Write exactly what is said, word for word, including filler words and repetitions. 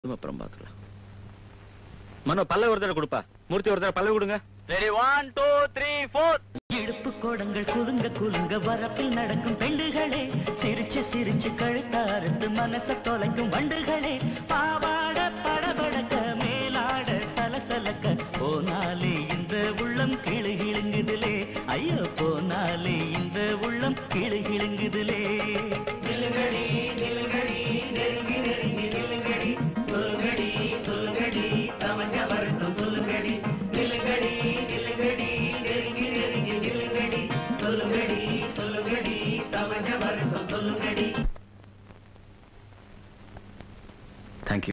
அப்புறம் பாத்துக்கலாம். மனோ பல்லவ ஒரு தடவை கொடுப்பா, மூர்த்தி ஒரு தடவை பல்லவ கொடுங்க. Ready, one two three four. இடுப்பு கோடங்கள் குலுங்க குலுங்க வரப்பில் நடக்கும் பெண்டுகளே, சிரிச்சு சிரிச்சு கழுத்தாருந்து மனச தொலைக்கும் வண்டுகளே, பாவாட படபடக்க மேலாட சலசலக்க போனாலே இந்த உள்ளம் கிளு கிளுங்குதிலே, ஐயோ போனாலே